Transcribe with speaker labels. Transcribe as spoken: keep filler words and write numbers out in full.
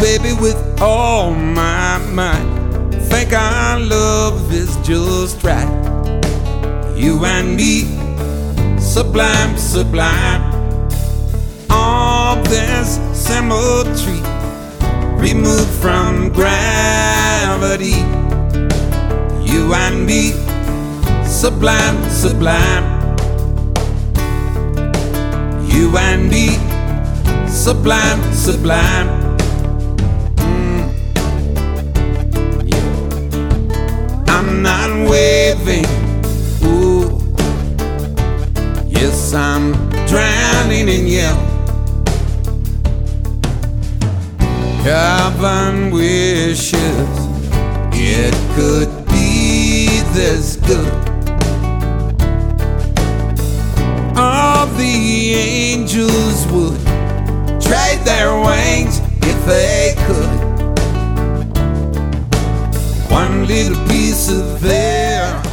Speaker 1: baby, with all my might. Think our love is just right. You and me, sublime, sublime. All this symmetry removed from gravity. You and me, sublime, sublime. You and me, sublime, sublime. Mm. Yeah. I'm not waving, ooh. Yes, I'm drowning in you. Heaven wishes it could be this good. All the angels would trade their wings if they could. One little piece of air